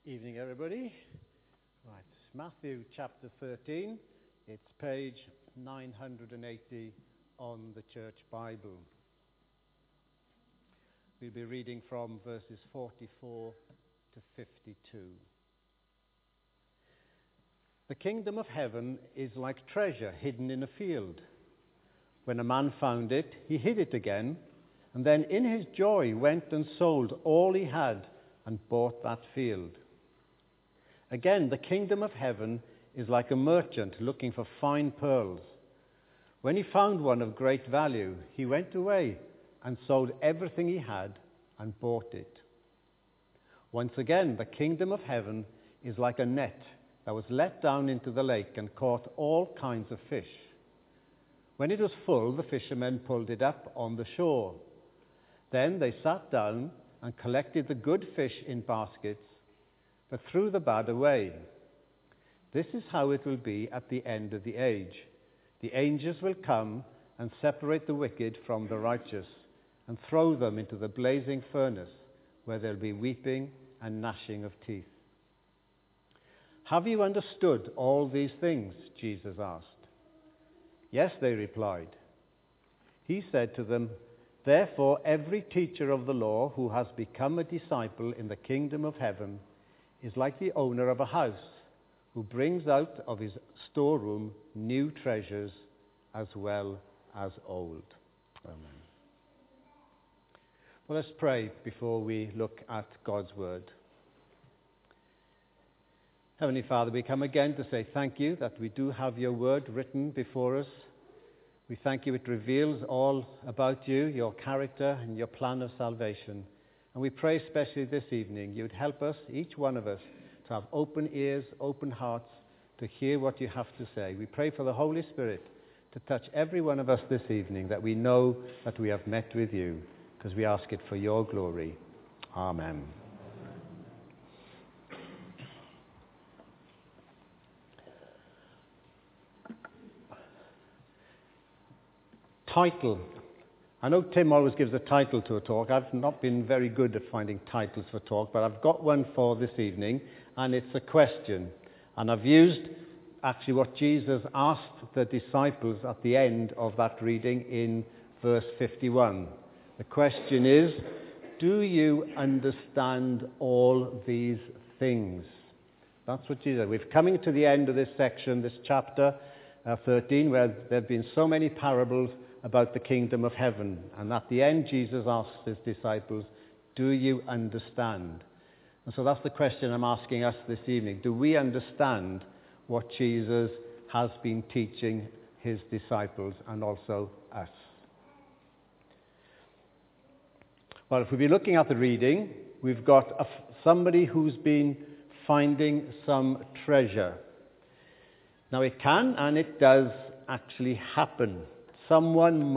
Evening, everybody. Right, Matthew chapter 13. It's page 980 on the Church Bible. We'll be reading from verses 44 to 52. The kingdom of heaven is like treasure hidden in a field. When a man found it, he hid it again, and then in his joy went and sold all he had and bought that field. Again, the kingdom of heaven is like a merchant looking for fine pearls. When he found one of great value, he went away and sold everything he had and bought it. Once again, the kingdom of heaven is like a net that was let down into the lake and caught all kinds of fish. When it was full, the fishermen pulled it up on the shore. Then they sat down and collected the good fish in baskets, but threw the bad away. This is how it will be at the end of the age. The angels will come and separate the wicked from the righteous and throw them into the blazing furnace, where there will be weeping and gnashing of teeth. Have you understood all these things? Jesus asked. Yes, they replied. He said to them, therefore every teacher of the law who has become a disciple in the kingdom of heaven is like the owner of a house who brings out of his storeroom new treasures as well as old. Amen. Well, let's pray before we look at God's word. Heavenly Father, we come again to say thank you that we do have your word written before us. We thank you it reveals all about you, your character and your plan of salvation. And we pray especially this evening, you'd help us, each one of us, to have open ears, open hearts, to hear what you have to say. We pray for the Holy Spirit to touch every one of us this evening, that we know that we have met with you, because we ask it for your glory. Amen. Title. I know Tim always gives a title to a talk. I've not been very good at finding titles for talk, but I've got one for this evening, and it's a question. And I've used actually what Jesus asked the disciples at the end of that reading in verse 51. The question is, do you understand all these things? That's what Jesus said. We're coming to the end of this section, this chapter 13, where there have been so many parables about the kingdom of heaven. And at the end, Jesus asks his disciples, do you understand? And so that's the question I'm asking us this evening. Do we understand what Jesus has been teaching his disciples and also us? Well, if we've been looking at the reading, we've got somebody who's been finding some treasure. Now, it can and it does actually happen. Someone